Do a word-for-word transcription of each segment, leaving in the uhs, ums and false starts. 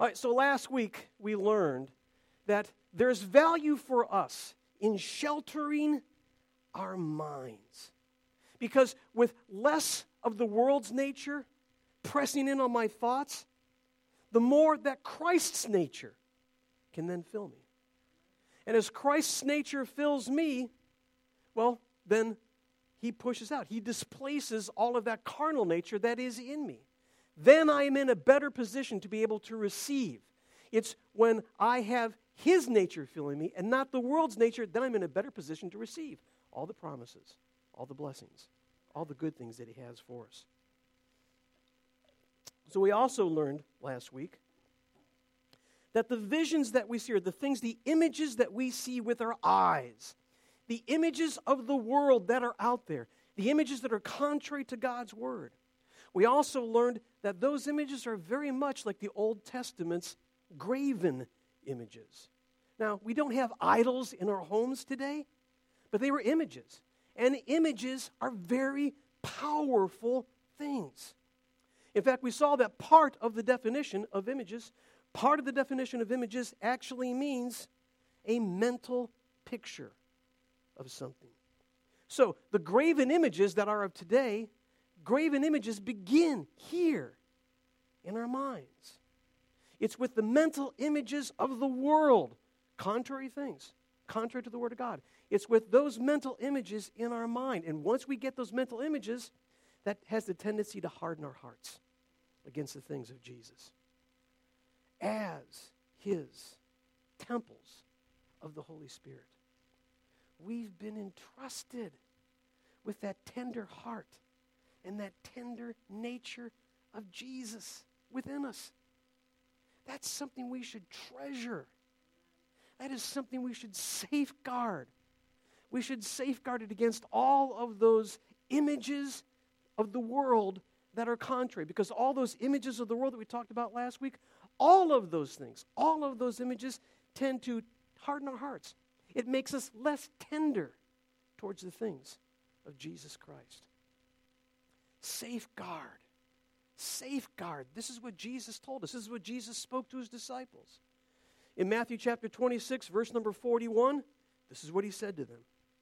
All right, so last week we learned that there's value for us in sheltering our minds. Because with less of the world's nature pressing in on my thoughts, the more that Christ's nature can then fill me. And as Christ's nature fills me, well, then he pushes out. He displaces all of that carnal nature that is in me. Then I am in a better position to be able to receive. It's when I have his nature filling me and not the world's nature, then I'm in a better position to receive all the promises, all the blessings, all the good things that he has for us. So we also learned last week that the visions that we see, or the things, the images that we see with our eyes, the images of the world that are out there, the images that are contrary to God's word. We also learned that those images are very much like the Old Testament's graven images. Now, we don't have idols in our homes today, but they were images. And images are very powerful things. In fact, we saw that part of the definition of images, part of the definition of images actually means a mental picture of something. So, the graven images that are of today, graven images begin here in our minds. It's with the mental images of the world, contrary things, contrary to the Word of God. It's with those mental images in our mind. And once we get those mental images, that has the tendency to harden our hearts against the things of Jesus. As his temples of the Holy Spirit, we've been entrusted with that tender heart and that tender nature of Jesus within us. That's something we should treasure. That is something we should safeguard. We should safeguard it against all of those images of the world that are contrary. Because all those images of the world that we talked about last week, all of those things, all of those images tend to harden our hearts. It makes us less tender towards the things of Jesus Christ. Safeguard. Safeguard. This is what Jesus told us. This is what Jesus spoke to his disciples. In Matthew chapter twenty-six, verse number forty-one, this is what he said to them.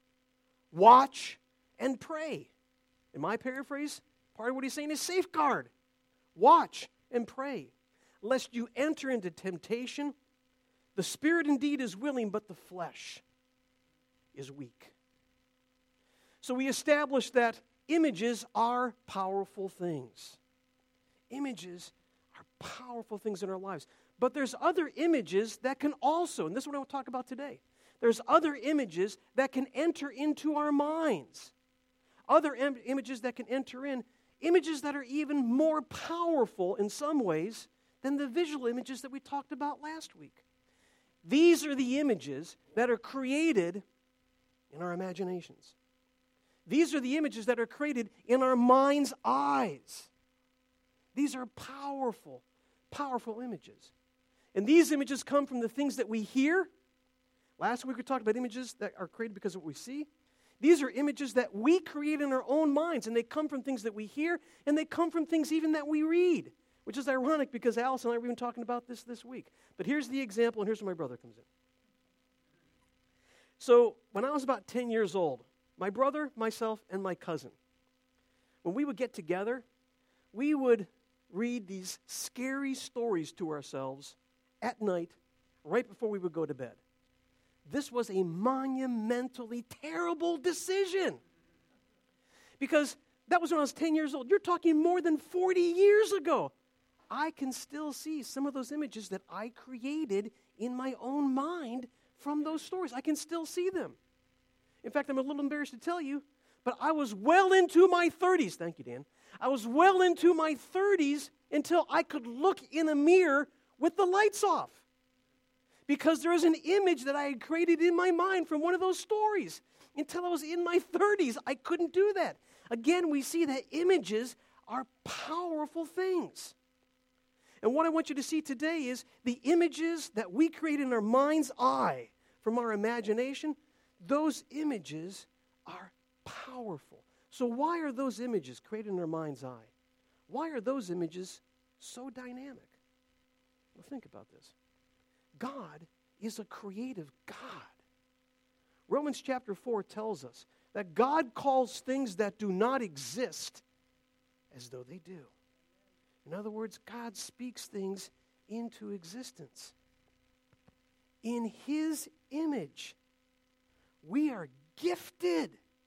Watch and pray. In my paraphrase, part of what he's saying is safeguard. Watch and pray, lest you enter into temptation. The spirit indeed is willing, but the flesh is weak. So we established that images are powerful things. Images are powerful things in our lives. But there's other images that can also, and this is what I want to talk about today. There's other images that can enter into our minds. Other im- images that can enter in, images that are even more powerful in some ways than the visual images that we talked about last week. These are the images that are created in our imaginations. These are the images that are created in our mind's eyes. These are powerful, powerful images. And these images come from the things that we hear. Last week we talked about images that are created because of what we see. These are images that we create in our own minds, and they come from things that we hear, and they come from things even that we read, which is ironic because Alice and I were even talking about this this week. But here's the example, and here's where my brother comes in. So when I was about ten years old, my brother, myself, and my cousin, when we would get together, we would read these scary stories to ourselves at night, right before we would go to bed. This was a monumentally terrible decision. Because that was when I was ten years old. You're talking more than forty years ago. I can still see some of those images that I created in my own mind from those stories. I can still see them. In fact, I'm a little embarrassed to tell you, but I was well into my thirties. Thank you, Dan. I was well into my thirties until I could look in a mirror with the lights off. Because there was an image that I had created in my mind from one of those stories. Until I was in my thirties, I couldn't do that. Again, we see that images are powerful things. And what I want you to see today is the images that we create in our mind's eye from our imagination, those images are powerful. So why are those images created in our mind's eye? Why are those images so dynamic? Well, think about this. God is a creative God. Romans chapter four tells us that God calls things that do not exist as though they do. In other words, God speaks things into existence. In His image, we are gifted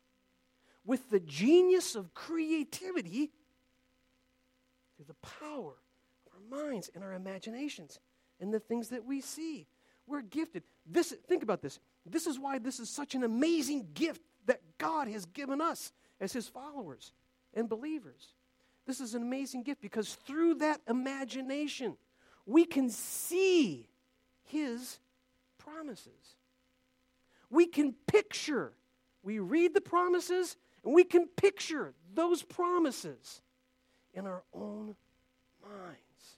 with the genius of creativity through the power of our minds and our imaginations and the things that we see. We're gifted. This, think about this. This is why this is such an amazing gift that God has given us as His followers and believers. This is an amazing gift because through that imagination, we can see His promises. We can picture. We read the promises, and we can picture those promises in our own minds.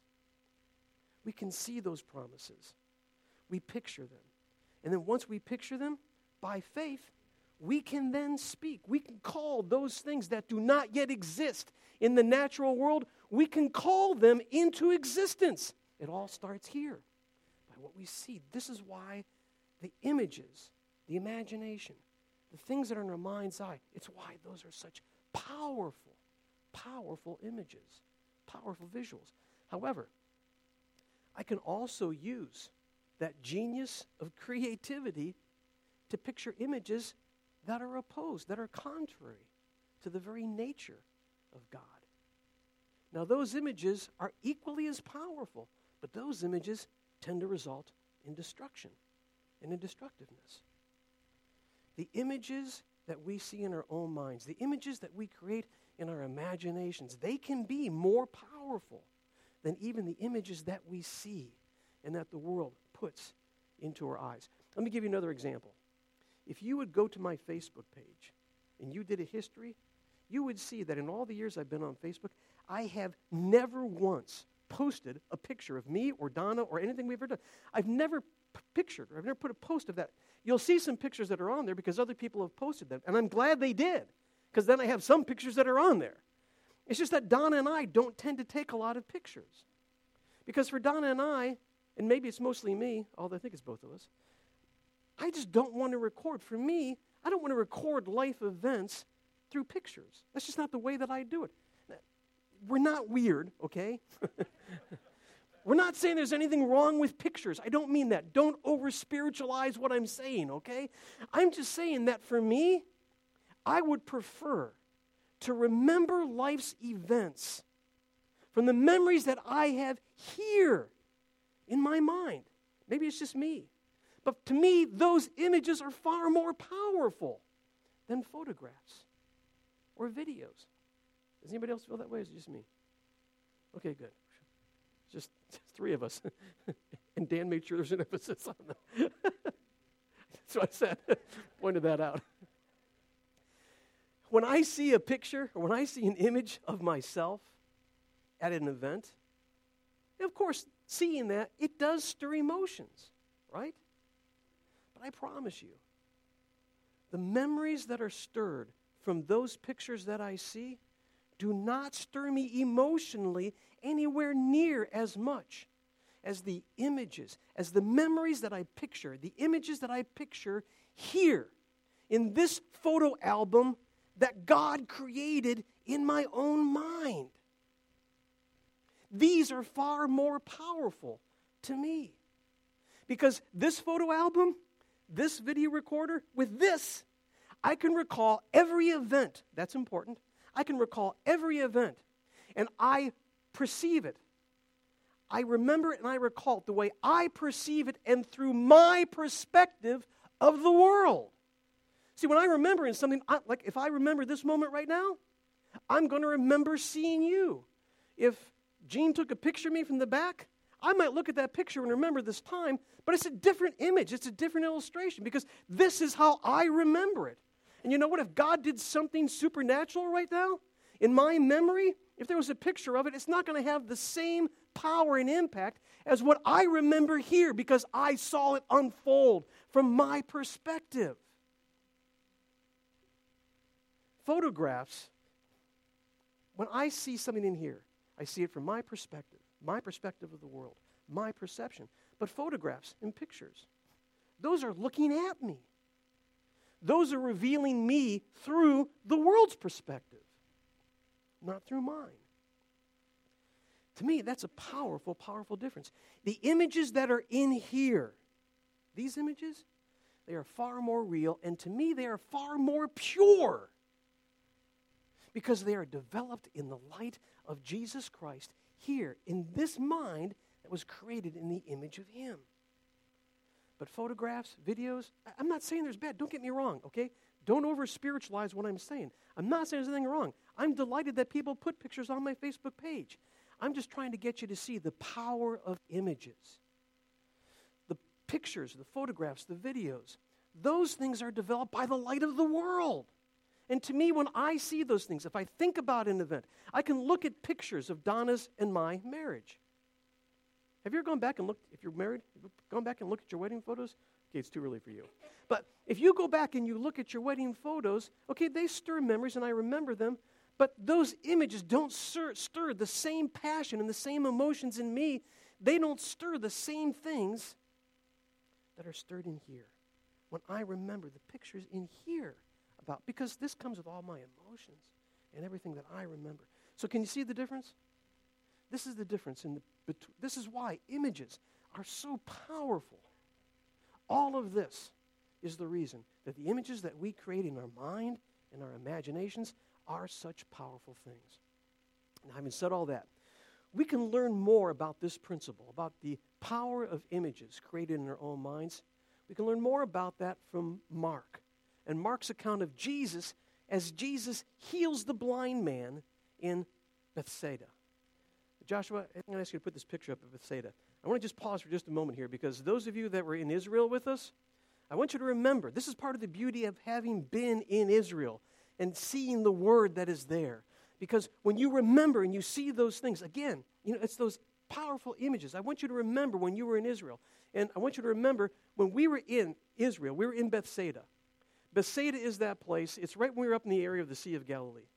We can see those promises. We picture them. And then once we picture them, by faith, we can then speak. We can call those things that do not yet exist in the natural world, we can call them into existence. It all starts here by what we see. This is why the images, the imagination, the things that are in our mind's eye, it's why those are such powerful, powerful images, powerful visuals. However, I can also use that genius of creativity to picture images that are opposed, that are contrary to the very nature of God. Now, those images are equally as powerful, but those images tend to result in destruction and in destructiveness. The images that we see in our own minds, the images that we create in our imaginations, they can be more powerful than even the images that we see and that the world puts into our eyes. Let me give you another example. If you would go to my Facebook page and you did a history, you would see that in all the years I've been on Facebook, I have never once posted a picture of me or Donna or anything we've ever done. I've never p- pictured, or I've never put a post of that. You'll see some pictures that are on there because other people have posted them, and I'm glad they did, because then I have some pictures that are on there. It's just that Donna and I don't tend to take a lot of pictures. Because for Donna and I, and maybe it's mostly me, although I think it's both of us, I just don't want to record. For me, I don't want to record life events through pictures. That's just not the way that I do it. We're not weird, okay? We're not saying there's anything wrong with pictures. I don't mean that. Don't over-spiritualize what I'm saying, okay? I'm just saying that for me, I would prefer to remember life's events from the memories that I have here in my mind. Maybe it's just me. But to me, those images are far more powerful than photographs or videos. Does anybody else feel that way, or is it just me? Okay, good. Just three of us. And Dan made sure there's an emphasis on that. That's what I said. Pointed that out. When I see a picture, or when I see an image of myself at an event, of course, seeing that, it does stir emotions, right? But I promise you, the memories that are stirred from those pictures that I see do not stir me emotionally anywhere near as much as the images, as the memories that I picture, the images that I picture here in this photo album that God created in my own mind. These are far more powerful to me. Because this photo album, this video recorder, with this, I can recall every event. That's important. I can recall every event, and I perceive it. I remember it and I recall it the way I perceive it and through my perspective of the world. See, when I remember in something, I, like if I remember this moment right now, I'm going to remember seeing you. If Gene took a picture of me from the back, I might look at that picture and remember this time, but it's a different image. It's a different illustration because this is how I remember it. And you know what? If God did something supernatural right now, in my memory, if there was a picture of it, it's not going to have the same power and impact as what I remember here because I saw it unfold from my perspective. Photographs, when I see something in here, I see it from my perspective, my perspective of the world, my perception. But photographs and pictures, those are looking at me. Those are revealing me through the world's perspective, not through mine. To me, that's a powerful, powerful difference. The images that are in here, these images, they are far more real, and to me, they are far more pure because they are developed in the light of Jesus Christ here in this mind that was created in the image of Him. But photographs, videos, I'm not saying there's bad. Don't get me wrong, okay? Don't over-spiritualize what I'm saying. I'm not saying there's anything wrong. I'm delighted that people put pictures on my Facebook page. I'm just trying to get you to see the power of images. The pictures, the photographs, the videos, those things are developed by the light of the world. And to me, when I see those things, if I think about an event, I can look at pictures of Donna's and my marriage. Have you ever gone back and looked, if you're married, gone back and looked at your wedding photos? Okay, it's too early for you. But if you go back and you look at your wedding photos, okay, they stir memories and I remember them, but those images don't stir, stir the same passion and the same emotions in me. They don't stir the same things that are stirred in here. When I remember the pictures in here about, because this comes with all my emotions and everything that I remember. So can you see the difference? This is the difference in the, between, this is why images are so powerful. All of this is the reason that the images that we create in our mind and our imaginations are such powerful things. Now, having said all that, we can learn more about this principle, about the power of images created in our own minds. We can learn more about that from Mark. And Mark's account of Jesus as Jesus heals the blind man in Bethsaida. Joshua, I'm going to ask you to put this picture up of Bethsaida. I want to just pause for just a moment here because those of you that were in Israel with us, I want you to remember, this is part of the beauty of having been in Israel and seeing the word that is there. Because when you remember and you see those things, again, you know, it's those powerful images. I want you to remember when you were in Israel. And I want you to remember when we were in Israel, we were in Bethsaida. Bethsaida is that place. It's right when we were up in the area of the Sea of Galilee.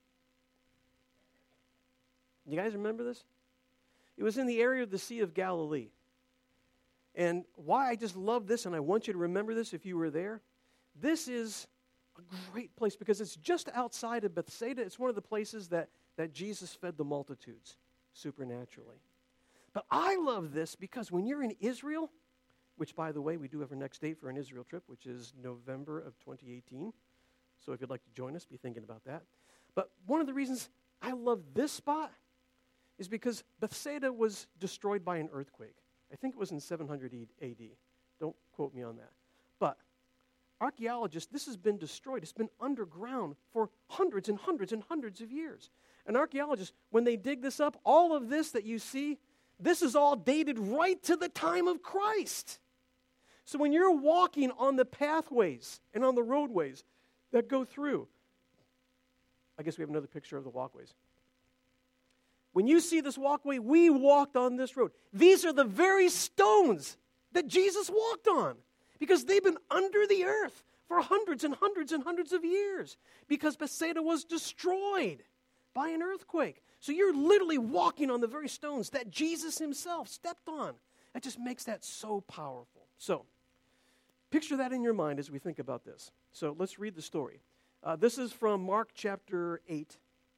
You guys remember this? It was in the area of the Sea of Galilee. And why I just love this, and I want you to remember this if you were there, this is a great place because it's just outside of Bethsaida. It's one of the places that, that Jesus fed the multitudes supernaturally. But I love this because when you're in Israel, which, by the way, we do have our next date for an Israel trip, which is November of twenty eighteen. So if you'd like to join us, be thinking about that. But one of the reasons I love this spot is because Bethsaida was destroyed by an earthquake. I think it was in seven hundred A D. Don't quote me on that. But archaeologists, this has been destroyed. It's been underground for hundreds and hundreds and hundreds of years. And archaeologists, when they dig this up, all of this that you see, this is all dated right to the time of Christ. So when you're walking on the pathways and on the roadways that go through, I guess we have another picture of the walkways. When you see this walkway, we walked on this road. These are the very stones that Jesus walked on because they've been under the earth for hundreds and hundreds and hundreds of years because Bethsaida was destroyed by an earthquake. So you're literally walking on the very stones that Jesus himself stepped on. That just makes that so powerful. So picture that in your mind as we think about this. So let's read the story. Uh, this is from Mark chapter eight.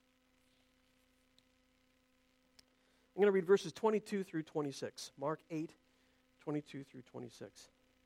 I'm going to read verses twenty-two through twenty-six. Mark eight, twenty-two through twenty-six.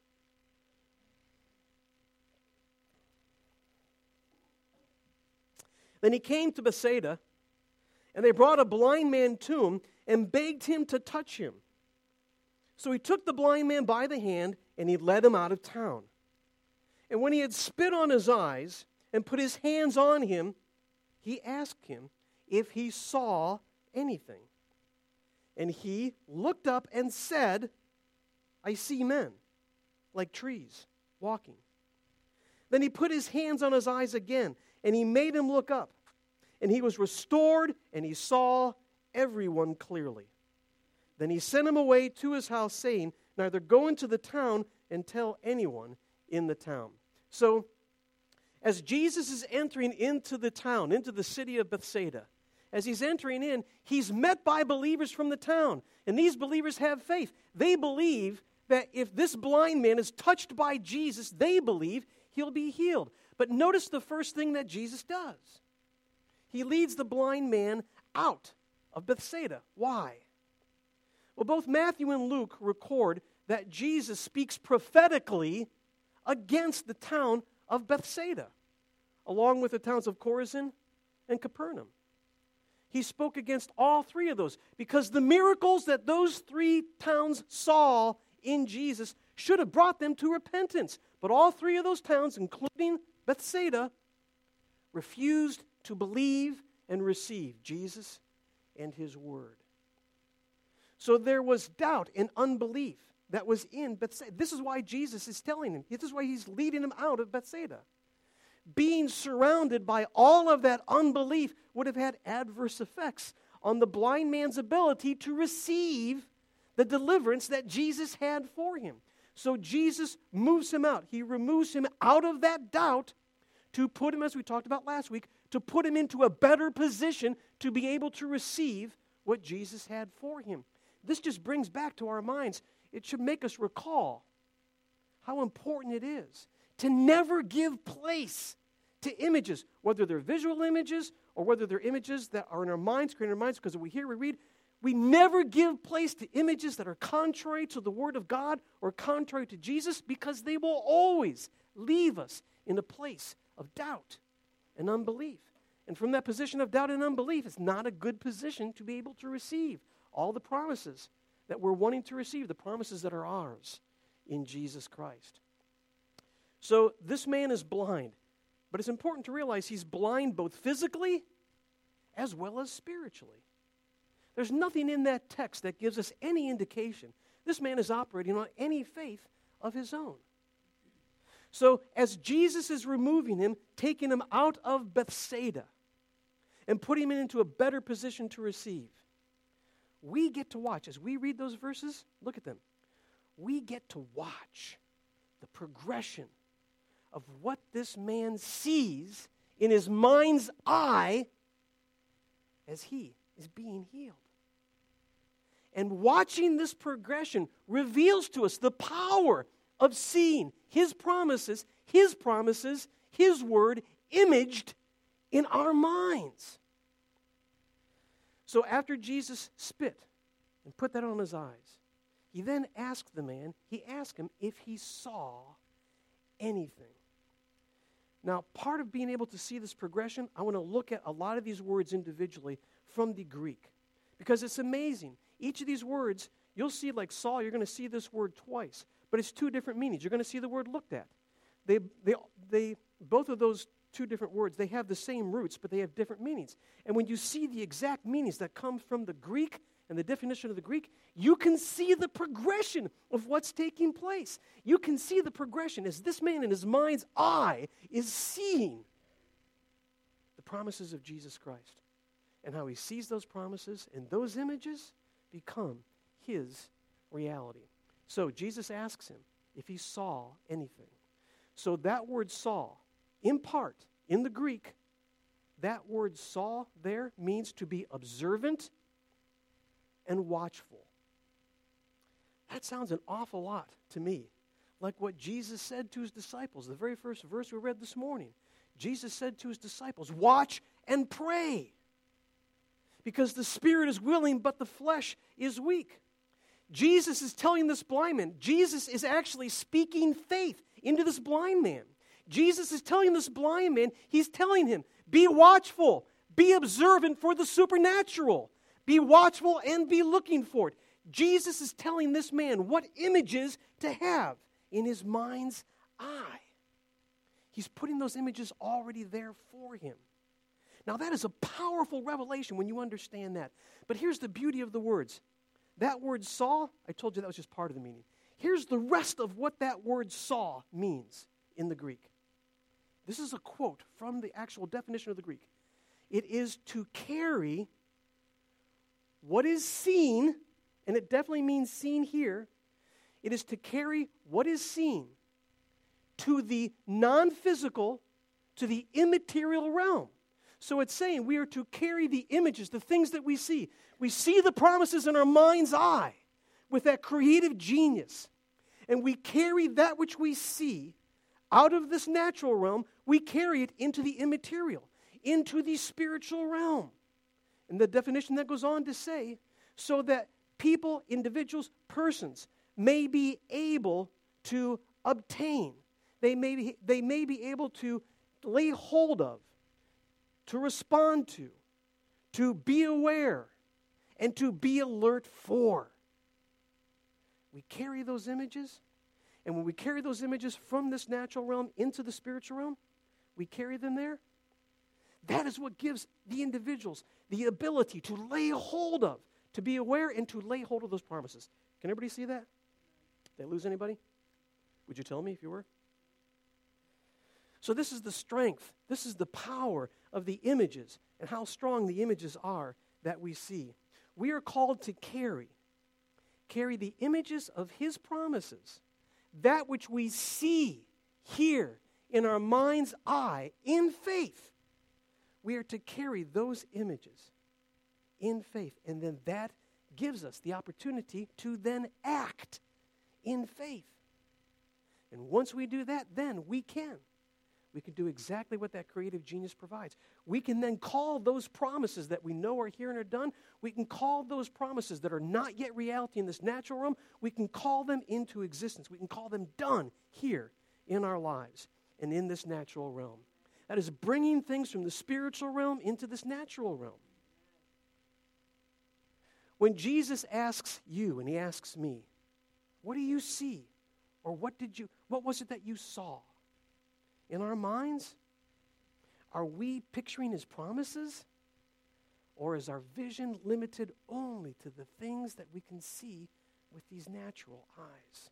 Then he came to Bethsaida, and they brought a blind man to him and begged him to touch him. So he took the blind man by the hand, and he led him out of town. And when he had spit on his eyes and put his hands on him, he asked him if he saw anything. And he looked up and said, I see men, like trees, walking. Then he put his hands on his eyes again, and he made him look up. And he was restored, and he saw everyone clearly. Then he sent him away to his house, saying, neither go into the town and tell anyone in the town. So, as Jesus is entering into the town, into the city of Bethsaida, as he's entering in, he's met by believers from the town. And these believers have faith. They believe that if this blind man is touched by Jesus, they believe he'll be healed. But notice the first thing that Jesus does. He leads the blind man out of Bethsaida. Why? Well, both Matthew and Luke record that Jesus speaks prophetically against the town of Bethsaida, along with the towns of Chorazin and Capernaum. He spoke against all three of those because the miracles that those three towns saw in Jesus should have brought them to repentance. But all three of those towns, including Bethsaida, refused to believe and receive Jesus and his word. So there was doubt and unbelief that was in Bethsaida. This is why Jesus is telling him. This is why he's leading him out of Bethsaida. Being surrounded by all of that unbelief would have had adverse effects on the blind man's ability to receive the deliverance that Jesus had for him. So Jesus moves him out. He removes him out of that doubt to put him, as we talked about last week, to put him into a better position to be able to receive what Jesus had for him. This just brings back to our minds, it should make us recall how important it is to never give place to images, whether they're visual images or whether they're images that are in our minds, created in our minds, because we hear, we read, we never give place to images that are contrary to the Word of God or contrary to Jesus, because they will always leave us in a place of doubt and unbelief. And from that position of doubt and unbelief, it's not a good position to be able to receive all the promises that we're wanting to receive, the promises that are ours in Jesus Christ. So this man is blind, but it's important to realize he's blind both physically as well as spiritually. There's nothing in that text that gives us any indication this man is operating on any faith of his own. So as Jesus is removing him, taking him out of Bethsaida and putting him into a better position to receive, we get to watch. As we read those verses, look at them. We get to watch the progression of what this man sees in his mind's eye as he is being healed. And watching this progression reveals to us the power of seeing his promises, his promises, his word imaged in our minds. So after Jesus spit and put that on his eyes, he then asked the man, he asked him if he saw anything. Now, part of being able to see this progression, I want to look at a lot of these words individually from the Greek, because it's amazing. Each of these words, you'll see, like saw, you're going to see this word twice, but it's two different meanings. You're going to see the word looked at. They, they, they, both of those two different words, they have the same roots, but they have different meanings. And when you see the exact meanings that come from the Greek and the definition of the Greek, you can see the progression of what's taking place. You can see the progression as this man in his mind's eye is seeing the promises of Jesus Christ and how he sees those promises, and those images become his reality. So Jesus asks him if he saw anything. So that word saw, in part, in the Greek, that word saw there means to be observant and watchful. That sounds an awful lot to me like what Jesus said to his disciples. The very first verse we read this morning. Jesus said to his disciples, watch and pray, because the spirit is willing, but the flesh is weak. Jesus is telling this blind man, Jesus is actually speaking faith into this blind man. Jesus is telling this blind man, he's telling him, be watchful, be observant for the supernatural. Be watchful and be looking for it. Jesus is telling this man what images to have in his mind's eye. He's putting those images already there for him. Now that is a powerful revelation when you understand that. But here's the beauty of the words. That word saw, I told you that was just part of the meaning. Here's the rest of what that word saw means in the Greek. This is a quote from the actual definition of the Greek. It is to carry what is seen, and it definitely means seen here. It is to carry what is seen to the non-physical, to the immaterial realm. So it's saying we are to carry the images, the things that we see. We see the promises in our mind's eye with that creative genius. And we carry that which we see out of this natural realm, we carry it into the immaterial, into the spiritual realm. And the definition that goes on to say, so that people, individuals, persons may be able to obtain. They may be, they may be able to lay hold of, to respond to, to be aware, and to be alert for. We carry those images, and when we carry those images from this natural realm into the spiritual realm, we carry them there. That is what gives the individuals the ability to lay hold of, to be aware, and to lay hold of those promises. Can everybody see that? Did I lose anybody? Would you tell me if you were? So this is the strength, this is the power of the images and how strong the images are that we see. We are called to carry, carry the images of His promises, that which we see, hear in our mind's eye, in faith. We are to carry those images in faith, and then that gives us the opportunity to then act in faith. And once we do that, then we can. We can do exactly what that creative genius provides. We can then call those promises that we know are here and are done, we can call those promises that are not yet reality in this natural realm, we can call them into existence. We can call them done here in our lives and in this natural realm. That is bringing things from the spiritual realm into this natural realm. When Jesus asks you and He asks me, what do you see? Or what did you, what was it that you saw? In our minds, are we picturing His promises? Or is our vision limited only to the things that we can see with these natural eyes?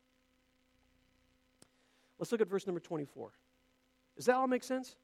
Let's look at verse number twenty-four. Does that all make sense?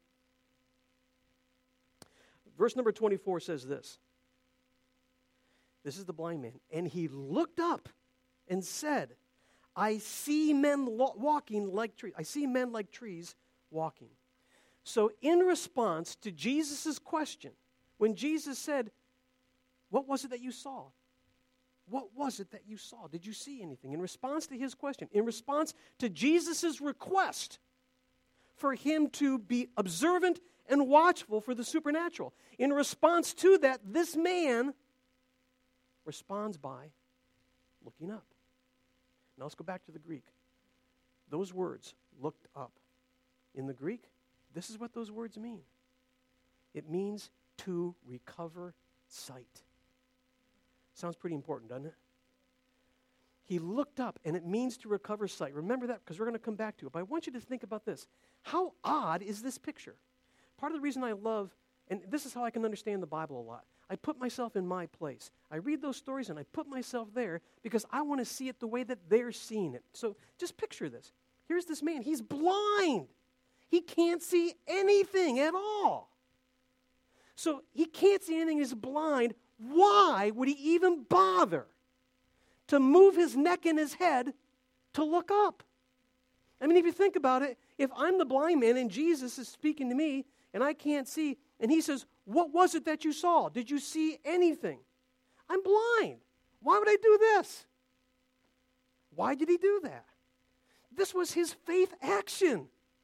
Verse number twenty-four says this. This is the blind man. And he looked up and said, I see men lo- walking like trees. I see men like trees walking. So in response to Jesus' question, when Jesus said, what was it that you saw? What was it that you saw? Did you see anything? In response to his question, in response to Jesus' request for him to be observant and watchful for the supernatural, in response to that, this man responds by looking up. Now let's go back to the Greek. Those words, looked up. In the Greek, this is what those words mean. It means to recover sight. Sounds pretty important, doesn't it? He looked up, and it means to recover sight. Remember that, because we're going to come back to it. But I want you to think about this. How odd is this picture? Part of the reason I love, and this is how I can understand the Bible a lot, I put myself in my place. I read those stories and I put myself there because I want to see it the way that they're seeing it. So just picture this. Here's this man. He's blind. He can't see anything at all. So he can't see anything. He's blind. Why would he even bother to move his neck and his head to look up? I mean, if you think about it, if I'm the blind man and Jesus is speaking to me and I can't see, and he says, what was it that you saw? Did you see anything? I'm blind. Why would I do this? Why did he do that? This was his faith action.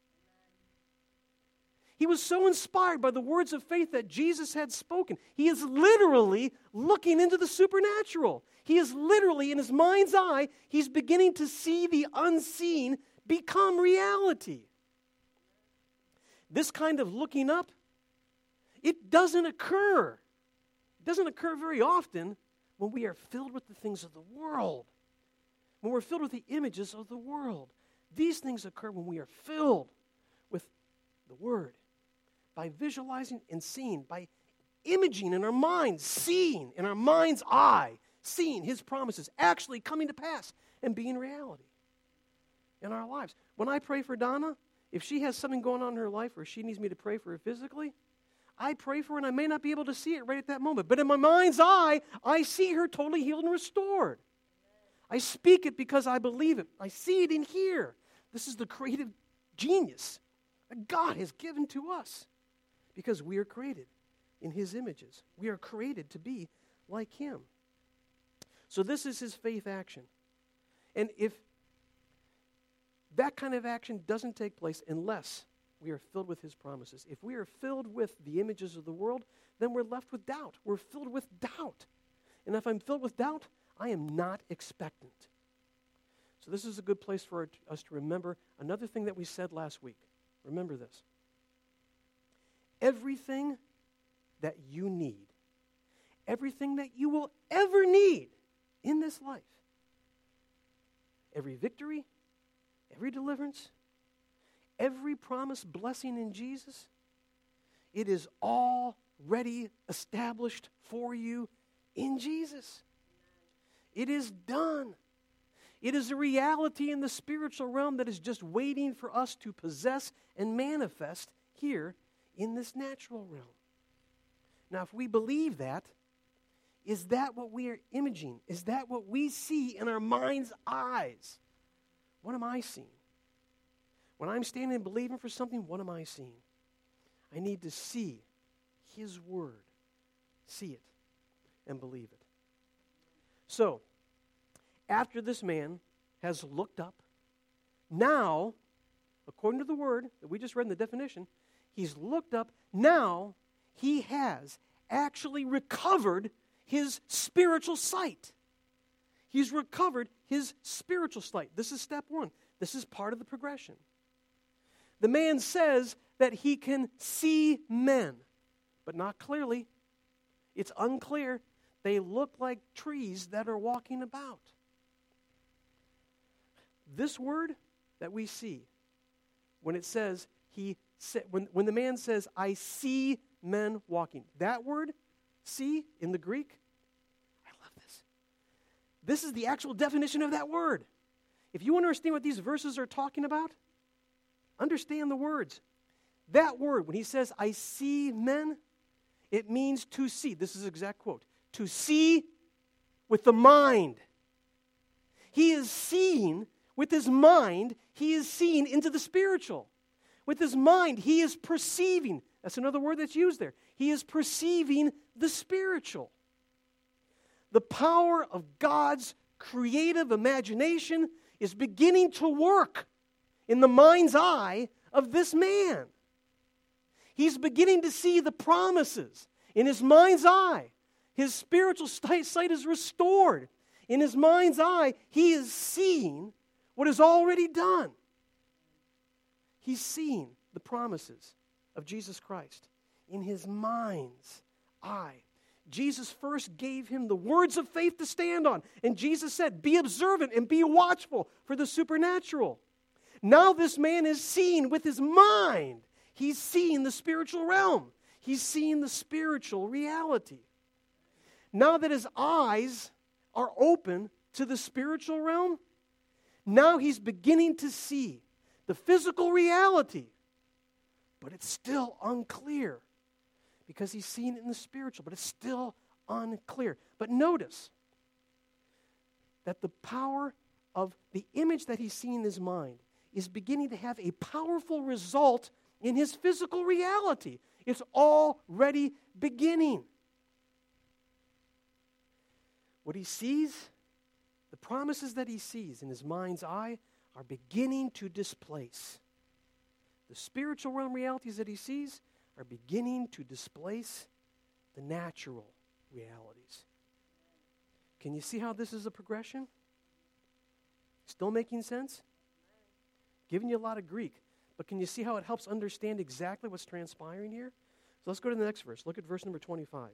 He was so inspired by the words of faith that Jesus had spoken. He is literally looking into the supernatural. He is literally, in his mind's eye, he's beginning to see the unseen become reality. This kind of looking up, it doesn't occur. It doesn't occur very often when we are filled with the things of the world, when we're filled with the images of the world. These things occur when we are filled with the Word, by visualizing and seeing, by imaging in our minds, seeing in our mind's eye, seeing His promises actually coming to pass and being reality in our lives. When I pray for Donna, if she has something going on in her life or she needs me to pray for her physically, I pray for her and I may not be able to see it right at that moment. But in my mind's eye, I see her totally healed and restored. I speak it because I believe it. I see it in here. This is the creative genius that God has given to us because we are created in his images. We are created to be like him. So this is his faith action. And if that kind of action doesn't take place unless we are filled with his promises, if we are filled with the images of the world, then we're left with doubt. We're filled with doubt. And if I'm filled with doubt, I am not expectant. So this is a good place for us to remember another thing that we said last week. Remember this. Everything that you need, everything that you will ever need in this life, every victory, every deliverance, every promised blessing in Jesus, it is already established for you in Jesus. It is done. It is a reality in the spiritual realm that is just waiting for us to possess and manifest here in this natural realm. Now, if we believe that, is that what we are imaging? Is that what we see in our mind's eyes? What am I seeing? When I'm standing and believing for something, what am I seeing? I need to see his word. See it and believe it. So, after this man has looked up, now, according to the word that we just read in the definition, he's looked up, now he has actually recovered his spiritual sight. He's recovered his spiritual sight. This is step one. This is part of the progression. The man says that he can see men, but not clearly. It's unclear. They look like trees that are walking about. This word that we see, when it says, he sa- when, when the man says, I see men walking, that word, see, in the Greek, I love this. This is the actual definition of that word. If you want to understand what these verses are talking about, understand the words. That word, when he says, I see men, it means to see. This is an exact quote. To see with the mind. He is seeing with his mind. He is seeing into the spiritual. With his mind, he is perceiving. That's another word that's used there. He is perceiving the spiritual. The power of God's creative imagination is beginning to work in the mind's eye of this man. He's beginning to see the promises in his mind's eye. His spiritual sight is restored. In his mind's eye, he is seeing what is already done. He's seeing the promises of Jesus Christ in his mind's eye. Jesus first gave him the words of faith to stand on. And Jesus said, be observant and be watchful for the supernatural. Now this man is seeing with his mind. He's seeing the spiritual realm. He's seeing the spiritual reality. Now that his eyes are open to the spiritual realm, now he's beginning to see the physical reality. But it's still unclear because he's seeing it in the spiritual, but it's still unclear. But notice that the power of the image that he's seeing in his mind is beginning to have a powerful result in his physical reality. It's already beginning. What he sees, the promises that he sees in his mind's eye are beginning to displace. The spiritual realm realities that he sees are beginning to displace the natural realities. Can you see how this is a progression? Still making sense? Giving you a lot of Greek, but can you see how it helps understand exactly what's transpiring here? So let's go to the next verse. Look at verse number twenty-five.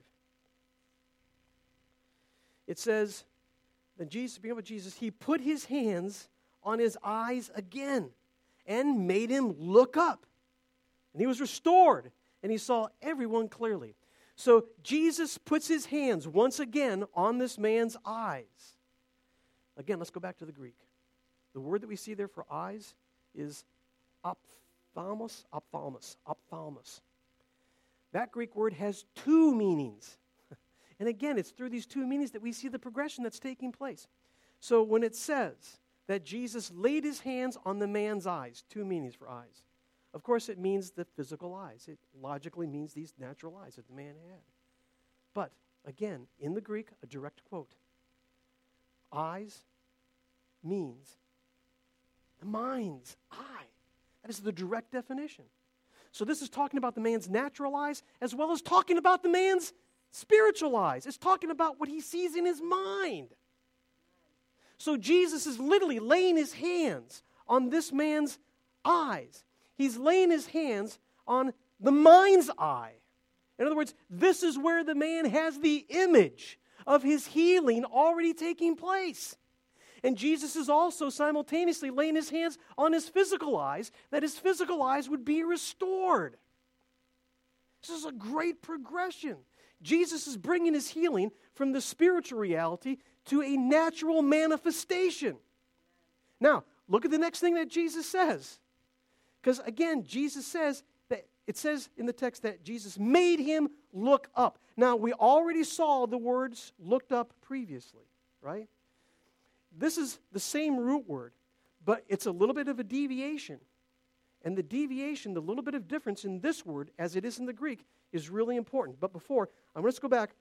It says, then Jesus, beginning with Jesus, he put his hands on his eyes again and made him look up. And he was restored, and he saw everyone clearly. So Jesus puts his hands once again on this man's eyes. Again, let's go back to the Greek. The word that we see there for eyes is ophthalmos, ophthalmos, ophthalmos. That Greek word has two meanings. And again, it's through these two meanings that we see the progression that's taking place. So when it says that Jesus laid his hands on the man's eyes, two meanings for eyes. Of course, it means the physical eyes. It logically means these natural eyes that the man had. But, again, in the Greek, a direct quote. Eyes means the mind's eye. That is the direct definition. So this is talking about the man's natural eyes as well as talking about the man's spiritual eyes. It's talking about what he sees in his mind. So Jesus is literally laying his hands on this man's eyes. He's laying his hands on the mind's eye. In other words, this is where the man has the image of his healing already taking place. And Jesus is also simultaneously laying his hands on his physical eyes, that his physical eyes would be restored. This is a great progression. Jesus is bringing his healing from the spiritual reality to a natural manifestation. Now, look at the next thing that Jesus says. Because again, Jesus says that, it says in the text that Jesus made him look up. Now, we already saw the words looked up previously, right? This is the same root word, but it's a little bit of a deviation. And the deviation, the little bit of difference in this word, as it is in the Greek, is really important. But before, I'm going to go back.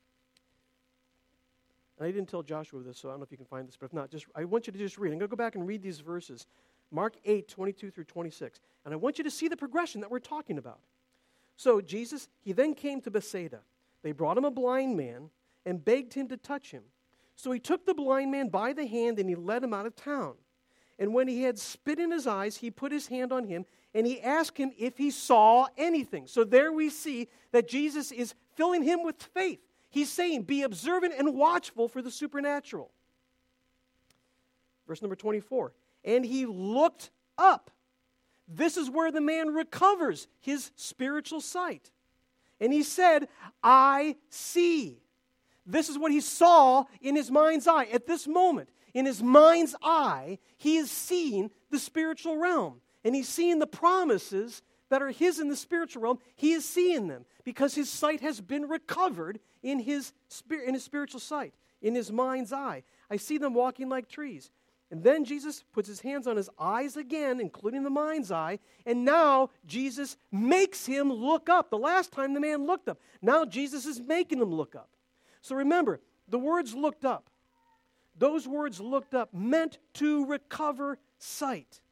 And I didn't tell Joshua this, so I don't know if you can find this, but if not, just I want you to just read. I'm going to go back and read these verses. Mark eight, twenty-two through twenty-six. And I want you to see the progression that we're talking about. So Jesus, he then came to Bethsaida. They brought him a blind man and begged him to touch him. So he took the blind man by the hand and he led him out of town. And when he had spit in his eyes, he put his hand on him and he asked him if he saw anything. So there we see that Jesus is filling him with faith. He's saying, be observant and watchful for the supernatural. Verse number twenty-four. And he looked up. This is where the man recovers his spiritual sight. And he said, I see. This is what he saw in his mind's eye. At this moment, in his mind's eye, he is seeing the spiritual realm. And he's seeing the promises that are his in the spiritual realm. He is seeing them because his sight has been recovered in his, spirit, in his spiritual sight, in his mind's eye. I see them walking like trees. And then Jesus puts his hands on his eyes again, including the mind's eye, and now Jesus makes him look up. The last time the man looked up. Now Jesus is making him look up. So remember, the words looked up, those words looked up meant to recover sight.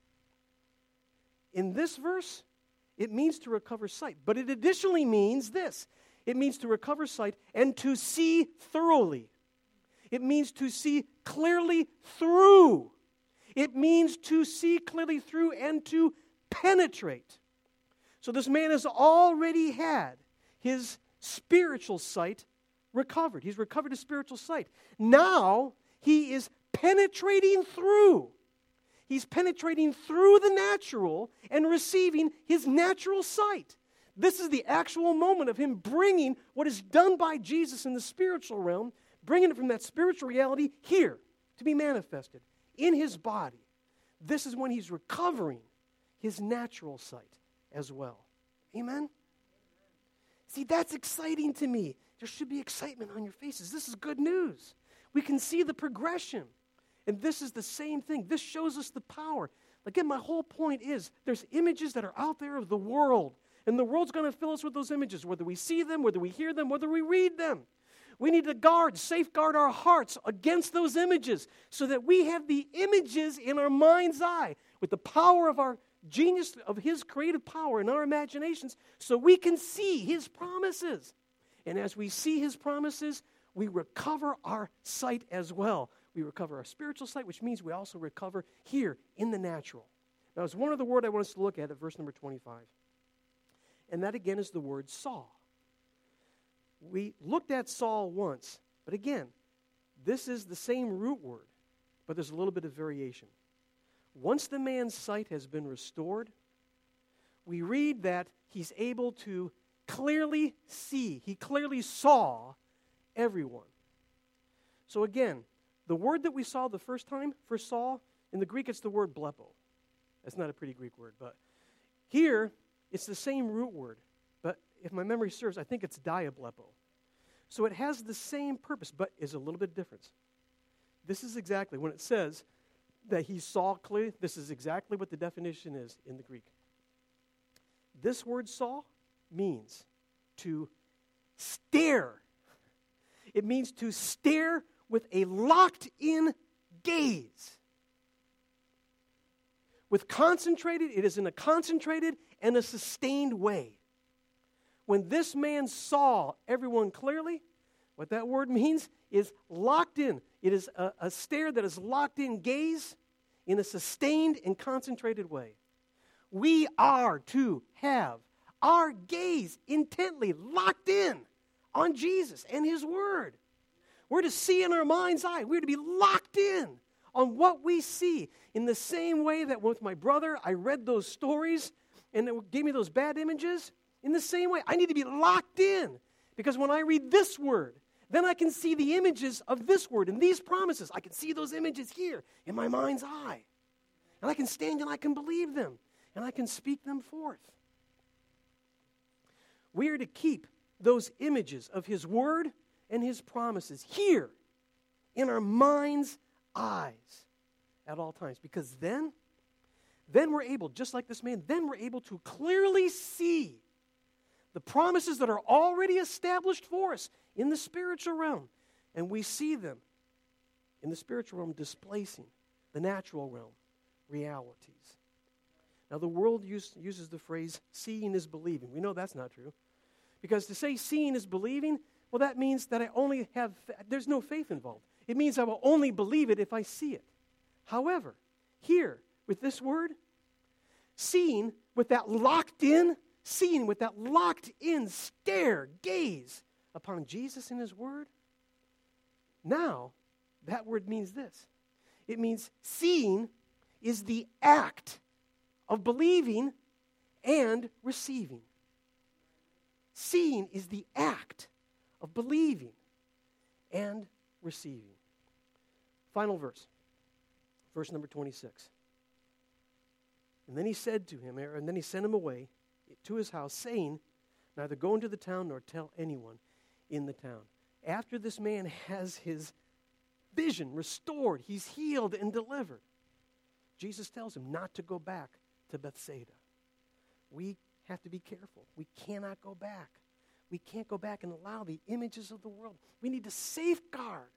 In this verse, it means to recover sight, but it additionally means this. It means to recover sight and to see thoroughly. It means to see clearly through. It means to see clearly through and to penetrate. So this man has already had his spiritual sight recovered. He's recovered his spiritual sight. Now he is penetrating through. He's penetrating through the natural and receiving his natural sight. This is the actual moment of him bringing what is done by Jesus in the spiritual realm, bringing it from that spiritual reality here to be manifested in his body. This is when he's recovering his natural sight as well. Amen? See, that's exciting to me. There should be excitement on your faces. This is good news. We can see the progression. And this is the same thing. This shows us the power. Again, my whole point is there's images that are out there of the world. And the world's going to fill us with those images, whether we see them, whether we hear them, whether we read them. We need to guard, safeguard our hearts against those images so that we have the images in our mind's eye with the power of our genius, of his creative power in our imaginations so we can see his promises. And as we see his promises, we recover our sight as well. We recover our spiritual sight, which means we also recover here in the natural. Now, there's one other word I want us to look at at verse number twenty-five. And that again is the word saw. We looked at saw once, but again, this is the same root word, but there's a little bit of variation. Once the man's sight has been restored, we read that he's able to clearly see. He clearly saw everyone. So again, the word that we saw the first time for saw, in the Greek it's the word blepo. That's not a pretty Greek word, but here it's the same root word. But if my memory serves, I think it's diablepo. So it has the same purpose, but is a little bit different. This is exactly, when it says that he saw clearly, this is exactly what the definition is in the Greek. this word saw means to stare. It means to stare with a locked-in gaze. With concentrated, it is in a concentrated and a sustained way. When this man saw everyone clearly, what that word means is locked in. It is a, a stare that is locked in gaze in a sustained and concentrated way. We are to have our gaze intently locked in on Jesus and His Word. We're to see in our mind's eye. We're to be locked in on what we see. In the same way that with my brother, I read those stories and it gave me those bad images. In the same way, I need to be locked in. Because when I read this Word, then I can see the images of this Word and these promises. I can see those images here in my mind's eye. And I can stand and I can believe them. And I can speak them forth. We are to keep those images of His Word and His promises here in our mind's eyes at all times. Because then, then we're able, just like this man, then we're able to clearly see the promises that are already established for us in the spiritual realm. And we see them in the spiritual realm displacing the natural realm realities. Now, the world use, uses the phrase, seeing is believing. We know that's not true. Because to say seeing is believing, well, that means that I only have, there's no faith involved. It means I will only believe it if I see it. However, here, with this word, seeing with that locked in, seeing with that locked in stare, gaze upon Jesus and His Word, now, that word means this. It means seeing is the act of believing and receiving. Seeing is the act of believing and receiving. Final verse, verse number twenty-six. And then he said to him, and then he sent him away to his house, saying, neither go into the town nor tell anyone in the town. After this man has his vision restored, he's healed and delivered, Jesus tells him not to go back to Bethsaida. We have to be careful. We cannot go back. We can't go back and allow the images of the world. We need to safeguard.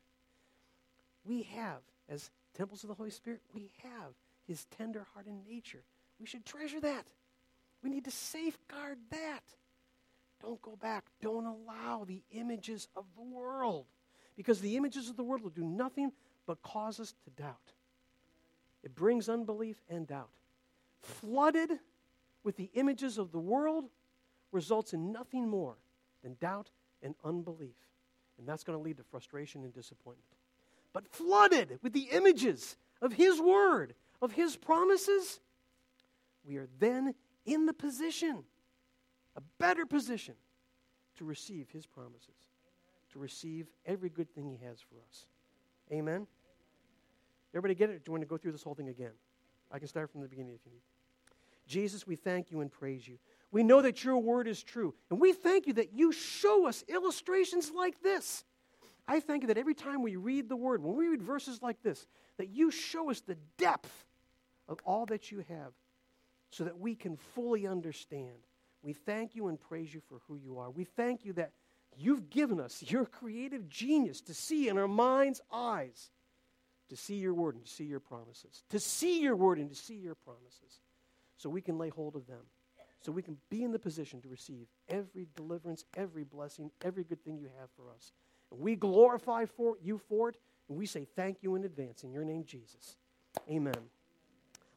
We have, as temples of the Holy Spirit, we have His tender-hearted nature. We should treasure that. We need to safeguard that. Don't go back. Don't allow the images of the world. Because the images of the world will do nothing but cause us to doubt. It brings unbelief and doubt. Flooded with the images of the world results in nothing more than doubt and unbelief. And that's going to lead to frustration and disappointment. But flooded with the images of His Word, of His promises, we are then in the position, a better position, to receive His promises, to receive every good thing He has for us. Amen? Everybody get it? Do you want to go through this whole thing again? I can start from the beginning if you need. Jesus, we thank You and praise You. We know that Your Word is true, and we thank You that You show us illustrations like this. I thank You that every time we read the Word, when we read verses like this, that You show us the depth of all that You have so that we can fully understand. We thank You and praise You for who You are. We thank You that You've given us Your creative genius to see in our mind's eyes, to see Your Word and to see Your promises, to see Your Word and to see Your promises, so we can lay hold of them, so we can be in the position to receive every deliverance, every blessing, every good thing You have for us. And we glorify for You for it, and we say thank You in advance. In Your name, Jesus. Amen.